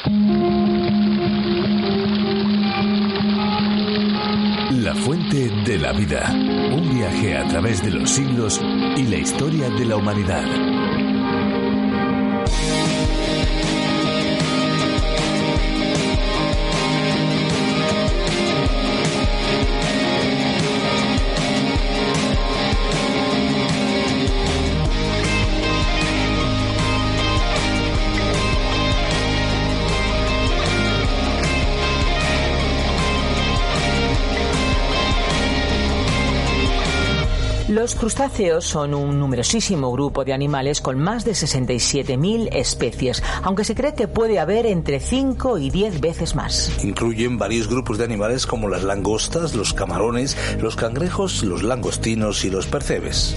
La fuente de la vida. Un viaje a través de los siglos y la historia de la humanidad. Los crustáceos son un numerosísimo grupo de animales con más de 67.000 especies, aunque se cree que puede haber entre 5 y 10 veces más. Incluyen varios grupos de animales como las langostas, los camarones, los cangrejos, los langostinos y los percebes.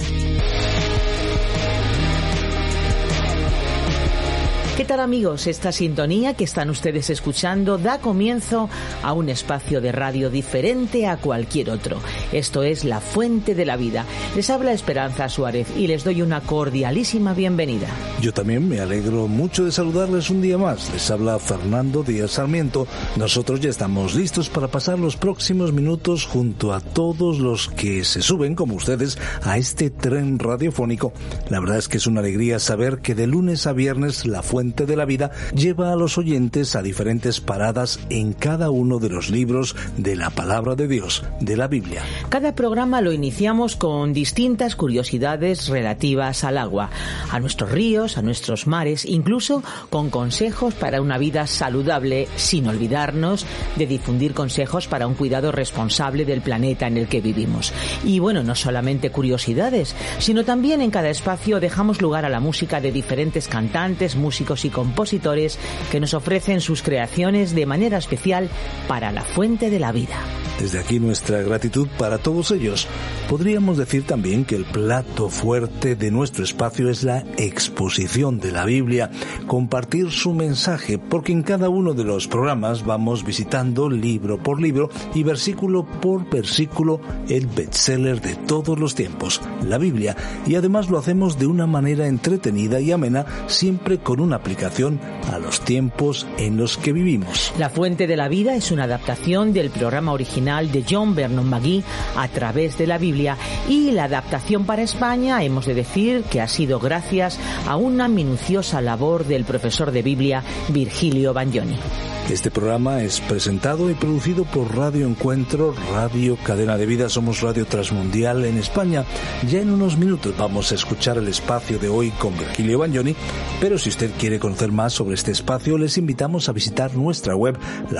¿Qué tal, amigos? Esta sintonía que están ustedes escuchando da comienzo a un espacio de radio diferente a cualquier otro. Esto es La Fuente de la Vida. Les habla Esperanza Suárez y les doy una cordialísima bienvenida. Yo también me alegro mucho de saludarles un día más. Les habla Fernando Díaz Sarmiento. Nosotros ya estamos listos para pasar los próximos minutos junto a todos los que se suben, como ustedes, a este tren radiofónico. La verdad es que es una alegría saber que de lunes a viernes La Fuente de la Vida lleva a los oyentes a diferentes paradas en cada uno de los libros de la Palabra de Dios, de la Biblia. Cada programa lo iniciamos con distintas curiosidades relativas al agua, a nuestros ríos, a nuestros mares, incluso con consejos para una vida saludable, sin olvidarnos de difundir consejos para un cuidado responsable del planeta en el que vivimos. Y bueno, no solamente curiosidades, sino también en cada espacio dejamos lugar a la música de diferentes cantantes, músicos y compositores que nos ofrecen sus creaciones de manera especial para La Fuente de la Vida. Desde aquí nuestra gratitud para todos ellos. Podríamos decir también que el plato fuerte de nuestro espacio es la exposición de la Biblia, compartir su mensaje, porque en cada uno de los programas vamos visitando libro por libro y versículo por versículo el bestseller de todos los tiempos, la Biblia, y además lo hacemos de una manera entretenida y amena, siempre con una aplicación a los tiempos en los que vivimos. La Fuente de la Vida es una adaptación del programa original de John Vernon McGee A través de la Biblia, y la adaptación para España hemos de decir que ha sido gracias a una minuciosa labor del profesor de Biblia Virgilio Bagnoni. Este programa es presentado y producido por Radio Encuentro, Radio Cadena de Vida. Somos Radio Transmundial en España. Ya en unos minutos vamos a escuchar el espacio de hoy con Virgilio Bagnoni, pero si usted quiere conocer más sobre este espacio, les invitamos a visitar nuestra web,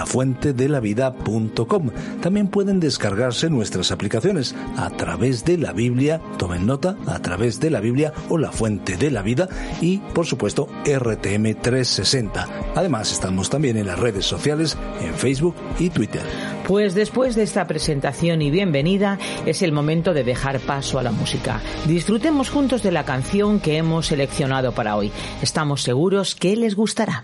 lafuentedelavida.com. También pueden descargarse nuestras aplicaciones A través de la Biblia, tomen nota, A través de la Biblia o La Fuente de la Vida, y por supuesto RTM 360. Además estamos también en las redes sociales, en Facebook y Twitter. Pues después de esta presentación y bienvenida, es el momento de dejar paso a la música. Disfrutemos juntos de la canción que hemos seleccionado para hoy. Estamos seguros que les gustará.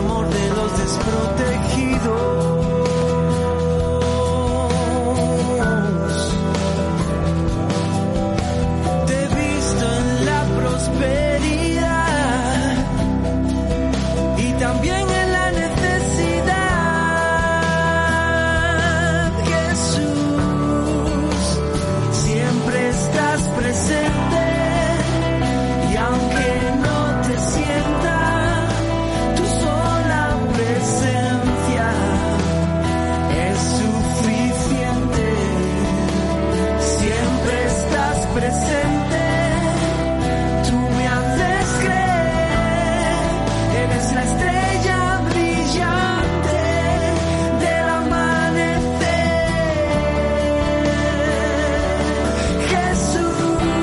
amor de los desprotegidos. Te he visto en la prosperidad y también en la necesidad. Jesús, siempre estás presente y aunque no te sienta, tu sola presencia es suficiente. Siempre estás presente, tú me haces creer, eres la estrella brillante del amanecer. Jesús,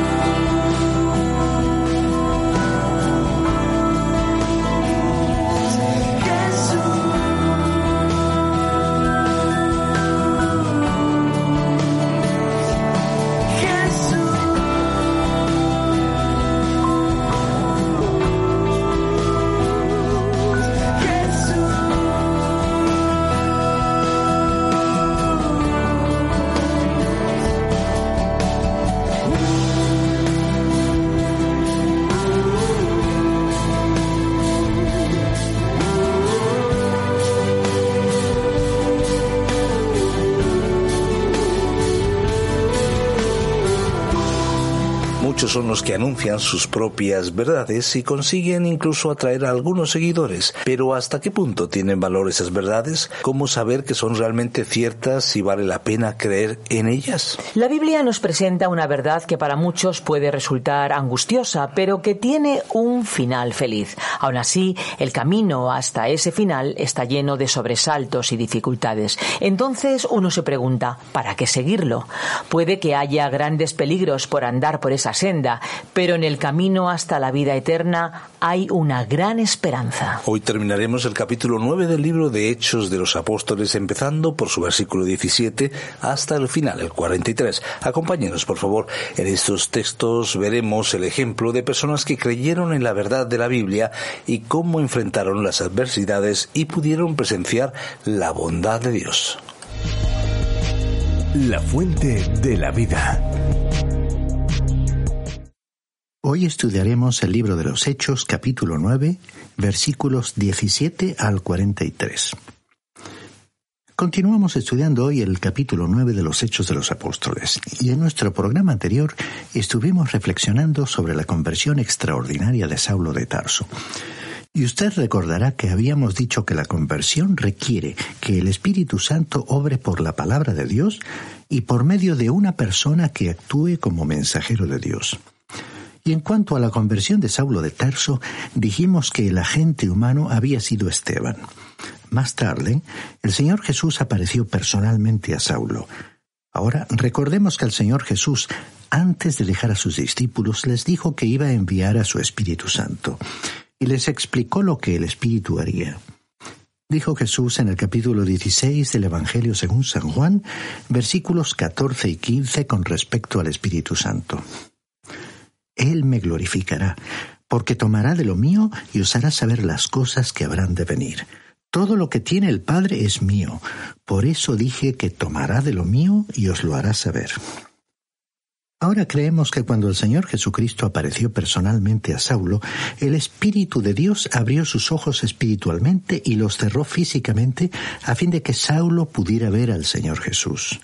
Muchos son los que anuncian sus propias verdades y consiguen incluso atraer a algunos seguidores. Pero ¿hasta qué punto tienen valor esas verdades? ¿Cómo saber que son realmente ciertas y vale la pena creer en ellas? La Biblia nos presenta una verdad que para muchos puede resultar angustiosa, pero que tiene un final feliz. Aún así, el camino hasta ese final está lleno de sobresaltos y dificultades. Entonces uno se pregunta, ¿para qué seguirlo? Puede que haya grandes peligros por andar por esa senda, pero en el camino hasta la vida eterna hay una gran esperanza. Hoy terminaremos el capítulo 9 del libro de Hechos de los Apóstoles, empezando por su versículo 17 hasta el final, el 43. Acompáñenos, por favor. En estos textos veremos el ejemplo de personas que creyeron en la verdad de la Biblia y cómo enfrentaron las adversidades y pudieron presenciar la bondad de Dios. La fuente de la vida. Hoy estudiaremos el libro de los Hechos, capítulo 9, versículos 17 al 43. Continuamos estudiando hoy el capítulo 9 de los Hechos de los Apóstoles, y en nuestro programa anterior estuvimos reflexionando sobre la conversión extraordinaria de Saulo de Tarso. Y usted recordará que habíamos dicho que la conversión requiere que el Espíritu Santo obre por la palabra de Dios y por medio de una persona que actúe como mensajero de Dios. Y en cuanto a la conversión de Saulo de Tarso, dijimos que el agente humano había sido Esteban. Más tarde, el Señor Jesús apareció personalmente a Saulo. Ahora, recordemos que el Señor Jesús, antes de dejar a sus discípulos, les dijo que iba a enviar a su Espíritu Santo, y les explicó lo que el Espíritu haría. Dijo Jesús en el capítulo 16 del Evangelio según San Juan, versículos 14 y 15 con respecto al Espíritu Santo. Él me glorificará, porque tomará de lo mío y os hará saber las cosas que habrán de venir. Todo lo que tiene el Padre es mío. Por eso dije que tomará de lo mío y os lo hará saber. Ahora creemos que cuando el Señor Jesucristo apareció personalmente a Saulo, el Espíritu de Dios abrió sus ojos espiritualmente y los cerró físicamente a fin de que Saulo pudiera ver al Señor Jesús.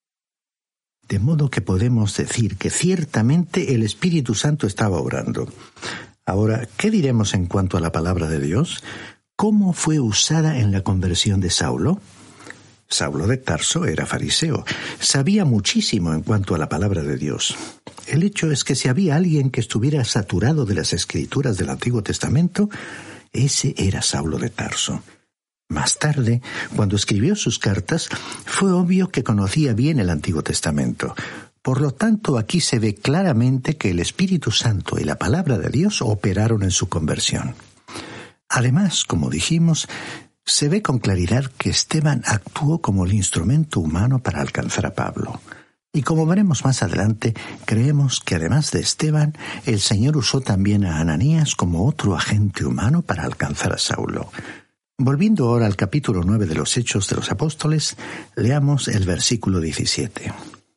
De modo que podemos decir que ciertamente el Espíritu Santo estaba obrando. Ahora, ¿qué diremos en cuanto a la palabra de Dios? ¿Cómo fue usada en la conversión de Saulo? Saulo de Tarso era fariseo, sabía muchísimo en cuanto a la palabra de Dios. El hecho es que si había alguien que estuviera saturado de las Escrituras del Antiguo Testamento, ese era Saulo de Tarso. Más tarde, cuando escribió sus cartas, fue obvio que conocía bien el Antiguo Testamento. Por lo tanto, aquí se ve claramente que el Espíritu Santo y la palabra de Dios operaron en su conversión. Además, como dijimos, se ve con claridad que Esteban actuó como el instrumento humano para alcanzar a Pablo. Y como veremos más adelante, creemos que además de Esteban, el Señor usó también a Ananías como otro agente humano para alcanzar a Saulo. Volviendo ahora al capítulo 9 de los Hechos de los Apóstoles, leamos el versículo 17.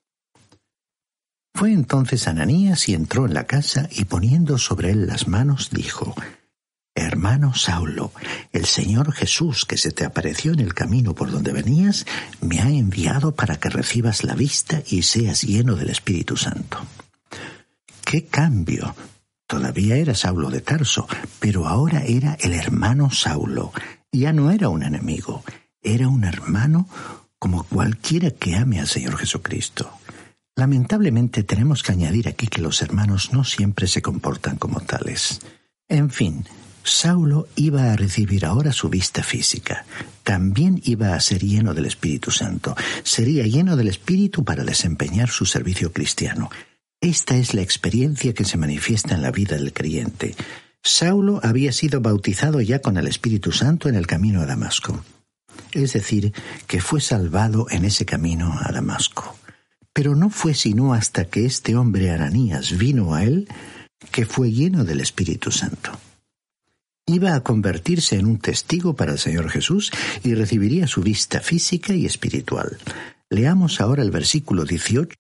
Fue entonces Ananías y entró en la casa y poniendo sobre él las manos dijo: Hermano Saulo, el Señor Jesús, que se te apareció en el camino por donde venías, me ha enviado para que recibas la vista y seas lleno del Espíritu Santo. ¡Qué cambio! Todavía era Saulo de Tarso, pero ahora era el hermano Saulo. Ya no era un enemigo, era un hermano como cualquiera que ame al Señor Jesucristo. Lamentablemente tenemos que añadir aquí que los hermanos no siempre se comportan como tales. En fin, Saulo iba a recibir ahora su vista física. También iba a ser lleno del Espíritu Santo. Sería lleno del Espíritu para desempeñar su servicio cristiano. Esta es la experiencia que se manifiesta en la vida del creyente. Saulo había sido bautizado ya con el Espíritu Santo en el camino a Damasco. Es decir, que fue salvado en ese camino a Damasco. Pero no fue sino hasta que este hombre Ananías vino a él que fue lleno del Espíritu Santo. Iba a convertirse en un testigo para el Señor Jesús y recibiría su vista física y espiritual. Leamos ahora el versículo 18.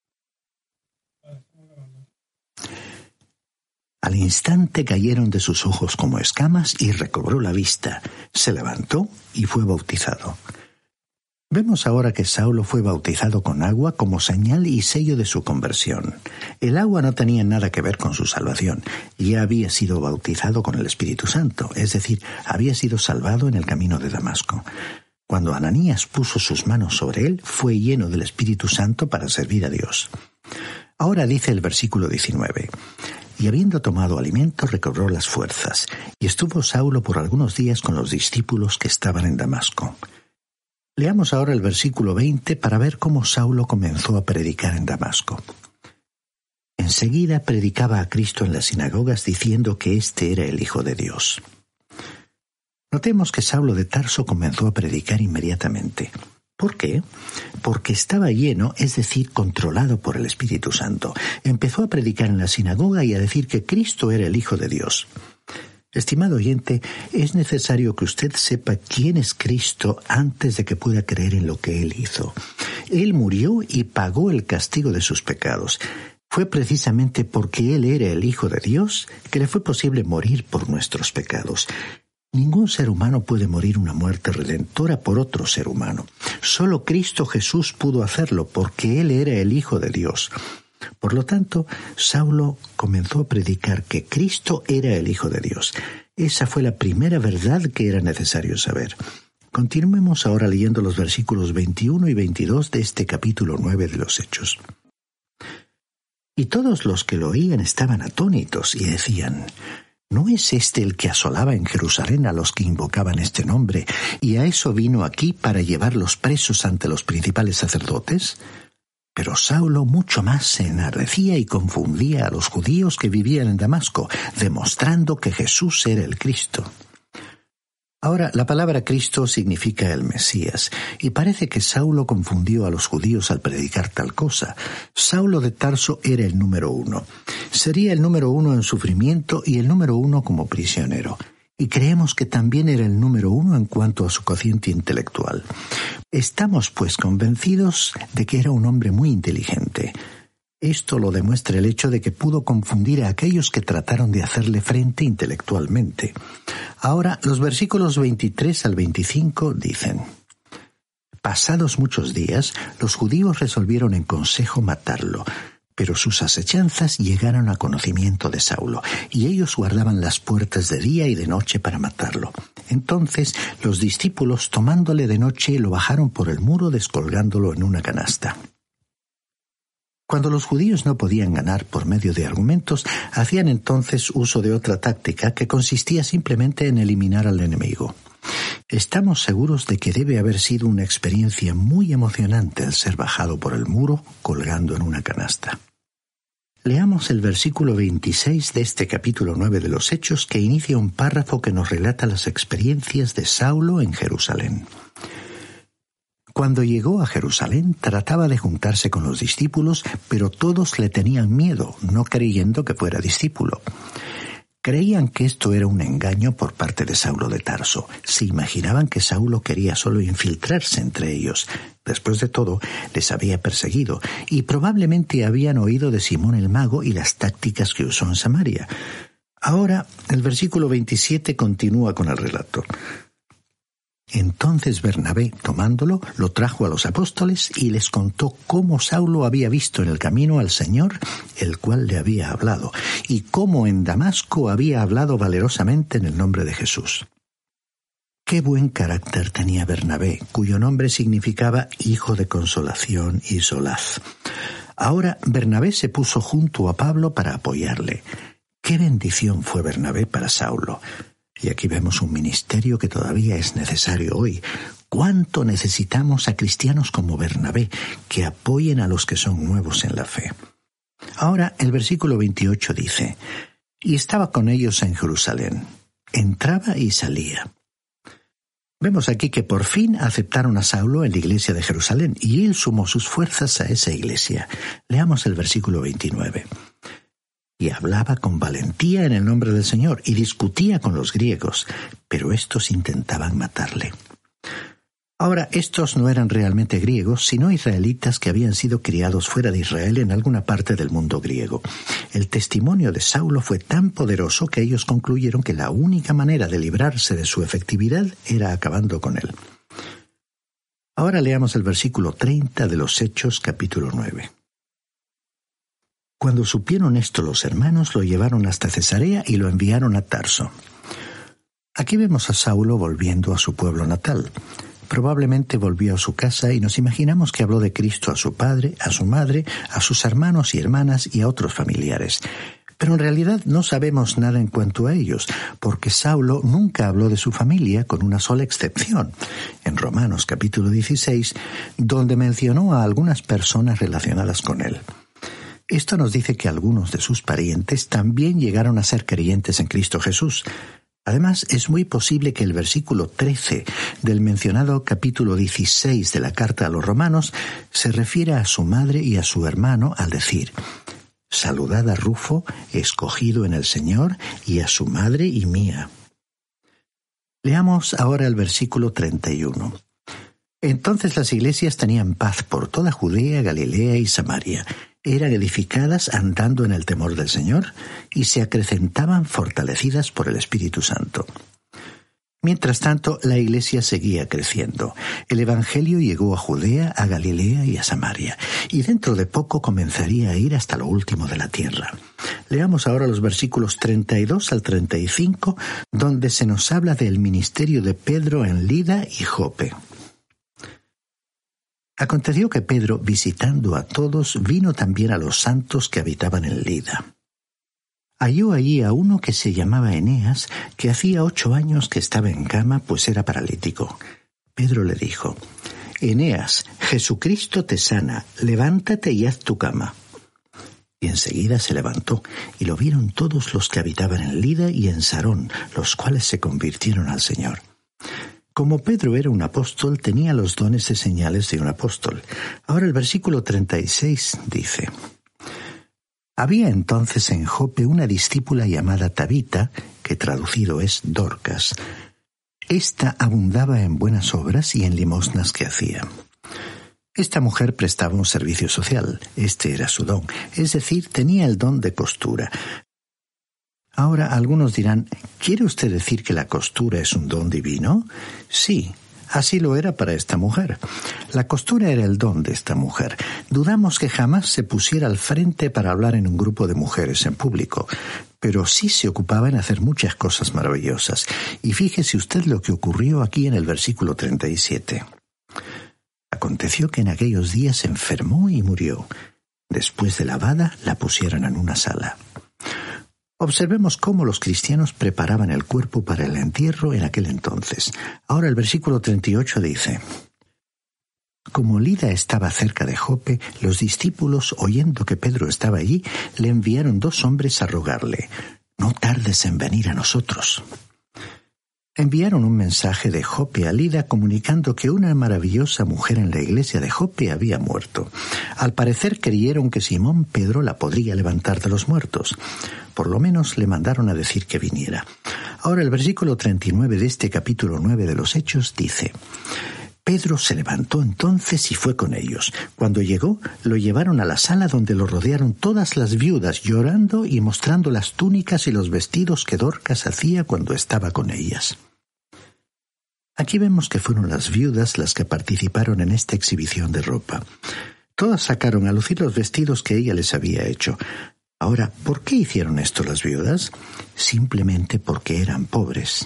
Al instante cayeron de sus ojos como escamas y recobró la vista. Se levantó y fue bautizado. Vemos ahora que Saulo fue bautizado con agua como señal y sello de su conversión. El agua no tenía nada que ver con su salvación. Ya había sido bautizado con el Espíritu Santo, es decir, había sido salvado en el camino de Damasco. Cuando Ananías puso sus manos sobre él, fue lleno del Espíritu Santo para servir a Dios. Ahora dice el versículo 19: Y habiendo tomado alimento, recobró las fuerzas, y estuvo Saulo por algunos días con los discípulos que estaban en Damasco. Leamos ahora el versículo 20 para ver cómo Saulo comenzó a predicar en Damasco. Enseguida predicaba a Cristo en las sinagogas diciendo que éste era el Hijo de Dios. Notemos que Saulo de Tarso comenzó a predicar inmediatamente. ¿Por qué? Porque estaba lleno, es decir, controlado por el Espíritu Santo. Empezó a predicar en la sinagoga y a decir que Cristo era el Hijo de Dios. Estimado oyente, es necesario que usted sepa quién es Cristo antes de que pueda creer en lo que Él hizo. Él murió y pagó el castigo de sus pecados. Fue precisamente porque Él era el Hijo de Dios que le fue posible morir por nuestros pecados. Ningún ser humano puede morir una muerte redentora por otro ser humano. Solo Cristo Jesús pudo hacerlo porque Él era el Hijo de Dios. Por lo tanto, Saulo comenzó a predicar que Cristo era el Hijo de Dios. Esa fue la primera verdad que era necesario saber. Continuemos ahora leyendo los versículos 21 y 22 de este capítulo 9 de los Hechos. Y todos los que lo oían estaban atónitos y decían: ¿No es este el que asolaba en Jerusalén a los que invocaban este nombre, y a eso vino aquí para llevarlos presos ante los principales sacerdotes? Pero Saulo mucho más se enardecía y confundía a los judíos que vivían en Damasco, demostrando que Jesús era el Cristo. Ahora, la palabra Cristo significa el Mesías, y parece que Saulo confundió a los judíos al predicar tal cosa. Saulo de Tarso era el número 1. Sería el número 1 en sufrimiento y el número 1 como prisionero. Y creemos que también era el número 1 en cuanto a su cociente intelectual. Estamos pues convencidos de que era un hombre muy inteligente. Esto lo demuestra el hecho de que pudo confundir a aquellos que trataron de hacerle frente intelectualmente. Ahora, los versículos 23 al 25 dicen: Pasados muchos días, los judíos resolvieron en consejo matarlo, pero sus asechanzas llegaron a conocimiento de Saulo, y ellos guardaban las puertas de día y de noche para matarlo. Entonces los discípulos, tomándole de noche, lo bajaron por el muro descolgándolo en una canasta. Cuando los judíos no podían ganar por medio de argumentos, hacían entonces uso de otra táctica que consistía simplemente en eliminar al enemigo. Estamos seguros de que debe haber sido una experiencia muy emocionante el ser bajado por el muro colgando en una canasta. Leamos el versículo 26 de este capítulo 9 de los Hechos, que inicia un párrafo que nos relata las experiencias de Saulo en Jerusalén. Cuando llegó a Jerusalén, trataba de juntarse con los discípulos, pero todos le tenían miedo, no creyendo que fuera discípulo. Creían que esto era un engaño por parte de Saulo de Tarso. Se imaginaban que Saulo quería solo infiltrarse entre ellos. Después de todo, les había perseguido y probablemente habían oído de Simón el mago y las tácticas que usó en Samaria. Ahora, el versículo 27 continúa con el relato. Entonces Bernabé, tomándolo, lo trajo a los apóstoles y les contó cómo Saulo había visto en el camino al Señor, el cual le había hablado, y cómo en Damasco había hablado valerosamente en el nombre de Jesús. Qué buen carácter tenía Bernabé, cuyo nombre significaba hijo de consolación y solaz. Ahora Bernabé se puso junto a Pablo para apoyarle. Qué bendición fue Bernabé para Saulo. Y aquí vemos un ministerio que todavía es necesario hoy. ¿Cuánto necesitamos a cristianos como Bernabé que apoyen a los que son nuevos en la fe? Ahora el versículo 28 dice, y estaba con ellos en Jerusalén. Entraba y salía. Vemos aquí que por fin aceptaron a Saulo en la iglesia de Jerusalén y él sumó sus fuerzas a esa iglesia. Leamos el versículo 29. Y hablaba con valentía en el nombre del Señor y discutía con los griegos, pero estos intentaban matarle. Ahora, estos no eran realmente griegos, sino israelitas que habían sido criados fuera de Israel en alguna parte del mundo griego. El testimonio de Saulo fue tan poderoso que ellos concluyeron que la única manera de librarse de su efectividad era acabando con él. Ahora leamos el versículo 30 de los Hechos, capítulo 9. Cuando supieron esto los hermanos, lo llevaron hasta Cesarea y lo enviaron a Tarso. Aquí vemos a Saulo volviendo a su pueblo natal. Probablemente volvió a su casa y nos imaginamos que habló de Cristo a su padre, a su madre, a sus hermanos y hermanas y a otros familiares. Pero en realidad no sabemos nada en cuanto a ellos, porque Saulo nunca habló de su familia con una sola excepción. En Romanos capítulo 16, donde mencionó a algunas personas relacionadas con él. Esto nos dice que algunos de sus parientes también llegaron a ser creyentes en Cristo Jesús. Además, es muy posible que el versículo 13 del mencionado capítulo 16 de la carta a los Romanos se refiera a su madre y a su hermano al decir: «Saludad a Rufo, escogido en el Señor, y a su madre y mía». Leamos ahora el versículo 31. Entonces las iglesias tenían paz por toda Judea, Galilea y Samaria. Eran edificadas andando en el temor del Señor y se acrecentaban fortalecidas por el Espíritu Santo. Mientras tanto, la iglesia seguía creciendo. El Evangelio llegó a Judea, a Galilea y a Samaria, y dentro de poco comenzaría a ir hasta lo último de la tierra. Leamos ahora los versículos 32 al 35, donde se nos habla del ministerio de Pedro en Lida y Jope. Aconteció que Pedro, visitando a todos, vino también a los santos que habitaban en Lida. Halló allí a uno que se llamaba Eneas, que hacía 8 años que estaba en cama, pues era paralítico. Pedro le dijo: «Eneas, Jesucristo te sana, levántate y haz tu cama». Y enseguida se levantó, y lo vieron todos los que habitaban en Lida y en Sarón, los cuales se convirtieron al Señor. Como Pedro era un apóstol, tenía los dones y señales de un apóstol. Ahora el versículo 36 dice: Había entonces en Jope una discípula llamada Tabita, que traducido es Dorcas. Esta abundaba en buenas obras y en limosnas que hacía. Esta mujer prestaba un servicio social. Este era su don, es decir, tenía el don de costura. Ahora algunos dirán: ¿quiere usted decir que la costura es un don divino? Sí, así lo era para esta mujer. La costura era el don de esta mujer. Dudamos que jamás se pusiera al frente para hablar en un grupo de mujeres en público, pero sí se ocupaba en hacer muchas cosas maravillosas. Y fíjese usted lo que ocurrió aquí en el versículo 37. Aconteció que en aquellos días se enfermó y murió. Después de lavada, la pusieron en una sala. Observemos cómo los cristianos preparaban el cuerpo para el entierro en aquel entonces. Ahora el versículo 38 dice: Como Lida estaba cerca de Jope, los discípulos, oyendo que Pedro estaba allí, le enviaron 2 hombres a rogarle: «No tardes en venir a nosotros». Enviaron un mensaje de Jope a Lida comunicando que una maravillosa mujer en la iglesia de Jope había muerto. Al parecer creyeron que Simón Pedro la podría levantar de los muertos. Por lo menos le mandaron a decir que viniera. Ahora el versículo 39 de este capítulo 9 de los Hechos dice: Pedro se levantó entonces y fue con ellos. Cuando llegó, lo llevaron a la sala donde lo rodearon todas las viudas, llorando y mostrando las túnicas y los vestidos que Dorcas hacía cuando estaba con ellas. Aquí vemos que fueron las viudas las que participaron en esta exhibición de ropa. Todas sacaron a lucir los vestidos que ella les había hecho. Ahora, ¿por qué hicieron esto las viudas? Simplemente porque eran pobres.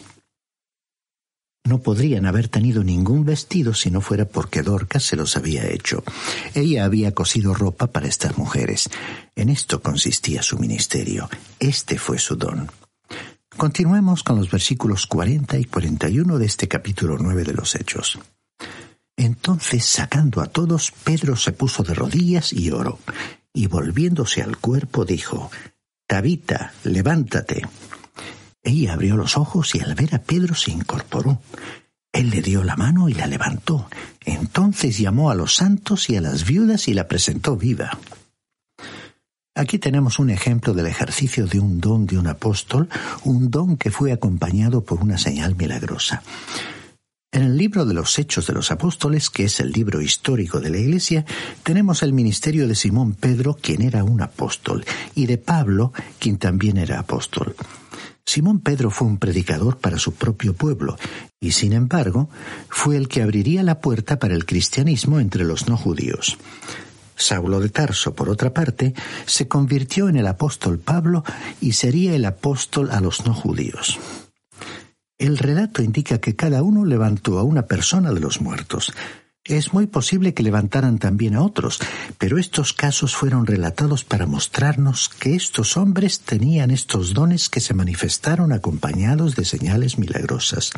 No podrían haber tenido ningún vestido si no fuera porque Dorcas se los había hecho. Ella había cosido ropa para estas mujeres. En esto consistía su ministerio. Este fue su don. Continuemos con los versículos 40 y 41 de este capítulo 9 de los Hechos. Entonces, sacando a todos, Pedro se puso de rodillas y oró, y volviéndose al cuerpo dijo: Tabita, levántate. Ella abrió los ojos y al ver a Pedro se incorporó. Él le dio la mano y la levantó. Entonces llamó a los santos y a las viudas y la presentó viva. Aquí tenemos un ejemplo del ejercicio de un don de un apóstol, un don que fue acompañado por una señal milagrosa. En el libro de los Hechos de los Apóstoles, que es el libro histórico de la Iglesia, tenemos el ministerio de Simón Pedro, quien era un apóstol, y de Pablo, quien también era apóstol. Simón Pedro fue un predicador para su propio pueblo, y sin embargo, fue el que abriría la puerta para el cristianismo entre los no judíos. Saulo de Tarso, por otra parte, se convirtió en el apóstol Pablo y sería el apóstol a los no judíos. El relato indica que cada uno levantó a una persona de los muertos. Es muy posible que levantaran también a otros, pero estos casos fueron relatados para mostrarnos que estos hombres tenían estos dones que se manifestaron acompañados de señales milagrosas.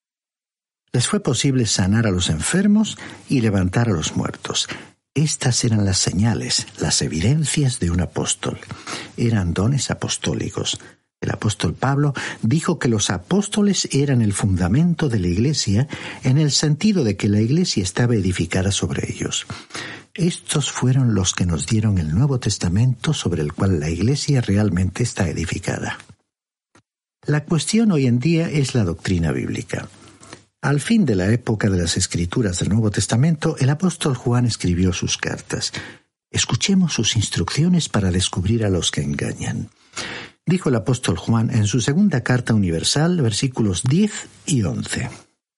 Les fue posible sanar a los enfermos y levantar a los muertos. Estas eran las señales, las evidencias de un apóstol. Eran dones apostólicos. El apóstol Pablo dijo que los apóstoles eran el fundamento de la Iglesia en el sentido de que la Iglesia estaba edificada sobre ellos. Estos fueron los que nos dieron el Nuevo Testamento sobre el cual la Iglesia realmente está edificada. La cuestión hoy en día es la doctrina bíblica. Al fin de la época de las Escrituras del Nuevo Testamento, el apóstol Juan escribió sus cartas. Escuchemos sus instrucciones para descubrir a los que engañan. Dijo el apóstol Juan en su segunda carta universal, versículos 10 y 11.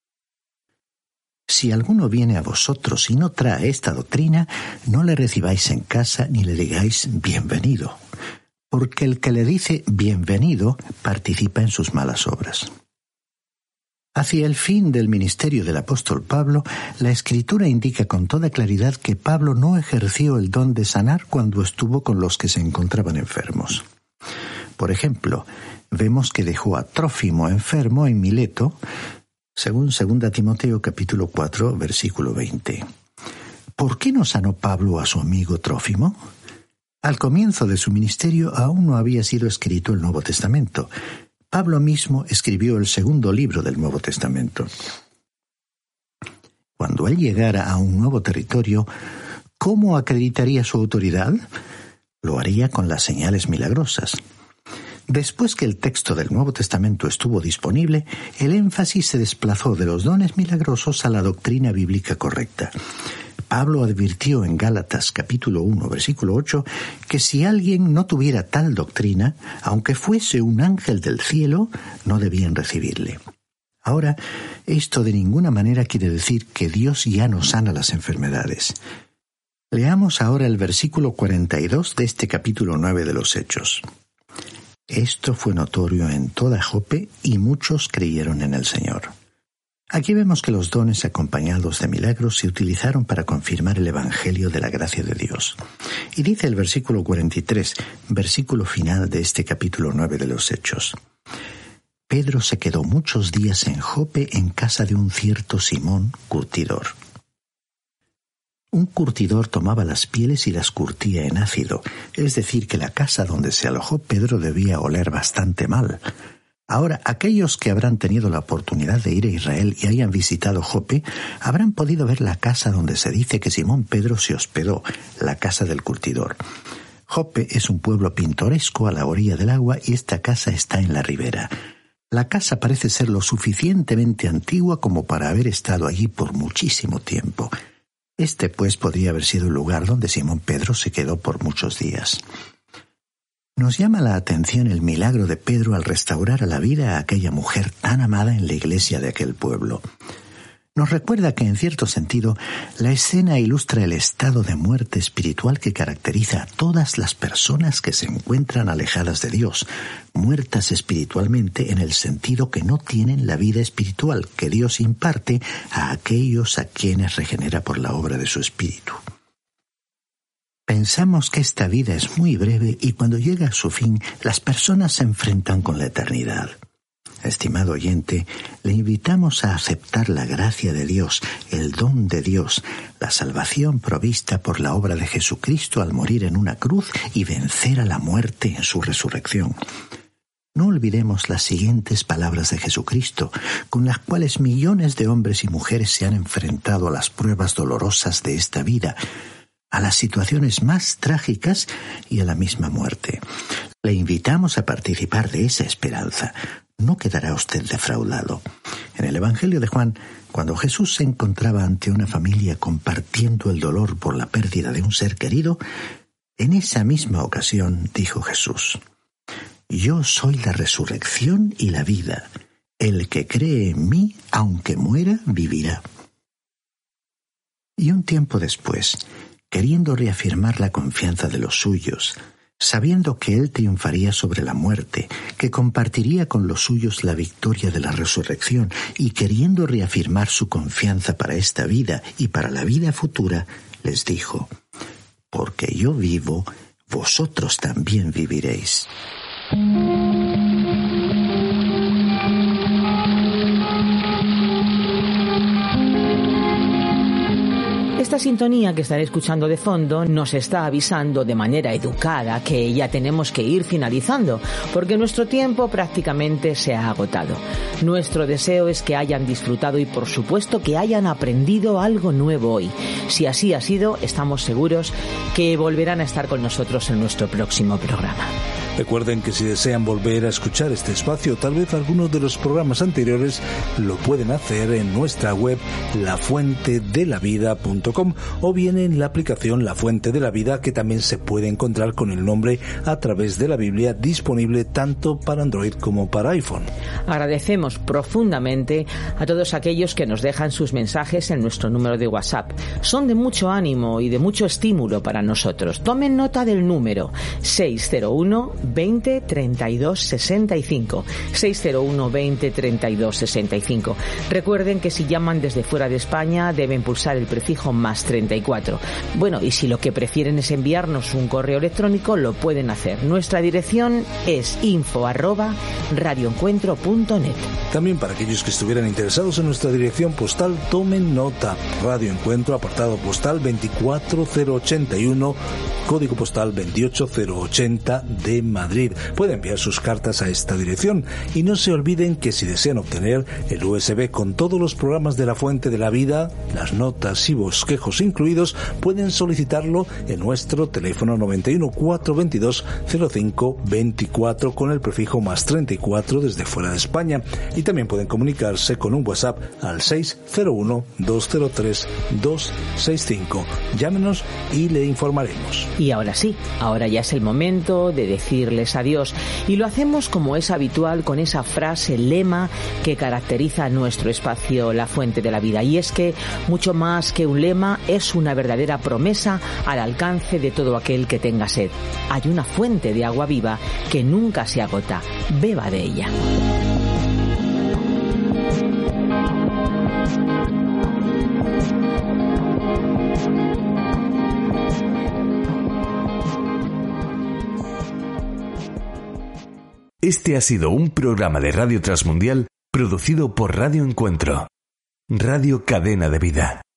Si alguno viene a vosotros y no trae esta doctrina, no le recibáis en casa ni le digáis bienvenido, porque el que le dice bienvenido participa en sus malas obras. Hacia el fin del ministerio del apóstol Pablo, la Escritura indica con toda claridad que Pablo no ejerció el don de sanar cuando estuvo con los que se encontraban enfermos. Por ejemplo, vemos que dejó a Trófimo enfermo en Mileto, según 2 Timoteo capítulo 4, versículo 20. ¿Por qué no sanó Pablo a su amigo Trófimo? Al comienzo de su ministerio aún no había sido escrito el Nuevo Testamento. Pablo mismo escribió el segundo libro del Nuevo Testamento. Cuando él llegara a un nuevo territorio, ¿cómo acreditaría su autoridad? Lo haría con las señales milagrosas. Después que el texto del Nuevo Testamento estuvo disponible, el énfasis se desplazó de los dones milagrosos a la doctrina bíblica correcta. Pablo advirtió en Gálatas capítulo 1, versículo 8, que si alguien no tuviera tal doctrina, aunque fuese un ángel del cielo, no debían recibirle. Ahora, esto de ninguna manera quiere decir que Dios ya no sana las enfermedades. Leamos ahora el versículo 42 de este capítulo 9 de los Hechos. Esto fue notorio en toda Jope y muchos creyeron en el Señor. Aquí vemos que los dones acompañados de milagros se utilizaron para confirmar el Evangelio de la gracia de Dios. Y dice el versículo 43, versículo final de este capítulo 9 de los Hechos. Pedro se quedó muchos días en Jope en casa de un cierto Simón, curtidor. Un curtidor tomaba las pieles y las curtía en ácido, es decir, que la casa donde se alojó Pedro debía oler bastante mal. Ahora, aquellos que habrán tenido la oportunidad de ir a Israel y hayan visitado Jope, habrán podido ver la casa donde se dice que Simón Pedro se hospedó, la casa del curtidor. Jope es un pueblo pintoresco a la orilla del agua y esta casa está en la ribera. La casa parece ser lo suficientemente antigua como para haber estado allí por muchísimo tiempo. Este, pues, podría haber sido el lugar donde Simón Pedro se quedó por muchos días. Nos llama la atención el milagro de Pedro al restaurar a la vida a aquella mujer tan amada en la iglesia de aquel pueblo. Nos recuerda que, en cierto sentido, la escena ilustra el estado de muerte espiritual que caracteriza a todas las personas que se encuentran alejadas de Dios, muertas espiritualmente en el sentido que no tienen la vida espiritual que Dios imparte a aquellos a quienes regenera por la obra de su Espíritu. Pensamos que esta vida es muy breve y cuando llega a su fin, las personas se enfrentan con la eternidad. Estimado oyente, le invitamos a aceptar la gracia de Dios, el don de Dios, la salvación provista por la obra de Jesucristo al morir en una cruz y vencer a la muerte en su resurrección. No olvidemos las siguientes palabras de Jesucristo, con las cuales millones de hombres y mujeres se han enfrentado a las pruebas dolorosas de esta vida, a las situaciones más trágicas y a la misma muerte. Le invitamos a participar de esa esperanza. No quedará usted defraudado. En el Evangelio de Juan, cuando Jesús se encontraba ante una familia compartiendo el dolor por la pérdida de un ser querido, en esa misma ocasión dijo Jesús: «Yo soy la resurrección y la vida. El que cree en mí, aunque muera, vivirá». Y un tiempo después, queriendo reafirmar la confianza de los suyos, sabiendo que Él triunfaría sobre la muerte, que compartiría con los suyos la victoria de la resurrección y queriendo reafirmar su confianza para esta vida y para la vida futura, les dijo: «Porque yo vivo, vosotros también viviréis». Esta sintonía que estaré escuchando de fondo nos está avisando de manera educada que ya tenemos que ir finalizando, porque nuestro tiempo prácticamente se ha agotado. Nuestro deseo es que hayan disfrutado y, por supuesto, que hayan aprendido algo nuevo hoy. Si así ha sido, estamos seguros que volverán a estar con nosotros en nuestro próximo programa. Recuerden que si desean volver a escuchar este espacio, tal vez algunos de los programas anteriores, lo pueden hacer en nuestra web lafuentedelavida.com o bien en la aplicación La Fuente de la Vida, que también se puede encontrar con el nombre a través de la Biblia, disponible tanto para Android como para iPhone. Agradecemos profundamente a todos aquellos que nos dejan sus mensajes en nuestro número de WhatsApp. Son de mucho ánimo y de mucho estímulo para nosotros. Tomen nota del número 601 20 32 65 601 20 32 65. Recuerden que si llaman desde fuera de España deben pulsar el prefijo más 34. Bueno, y si lo que prefieren es enviarnos un correo electrónico, lo pueden hacer. Nuestra dirección es info@radioencuentro.net. También para aquellos que estuvieran interesados en nuestra dirección postal, tomen nota: Radio Encuentro, apartado postal 24081, código postal 28080 de Madrid. Pueden enviar sus cartas a esta dirección y no se olviden que si desean obtener el USB con todos los programas de La Fuente de la Vida, las notas y bosquejos incluidos, pueden solicitarlo en nuestro teléfono 91 422 05 24 con el prefijo más 34 desde fuera de España, y también pueden comunicarse con un WhatsApp al 601 203 265. Llámenos y le informaremos. Y ahora sí, ahora ya es el momento de decirles adiós, y lo hacemos como es habitual con esa frase lema que caracteriza a nuestro espacio La Fuente de la Vida, y es que mucho más que un lema es una verdadera promesa al alcance de todo aquel que tenga sed. Hay una fuente de agua viva que nunca se agota. Beba de ella. Este ha sido un programa de Radio Transmundial producido por Radio Encuentro, Radio Cadena de Vida.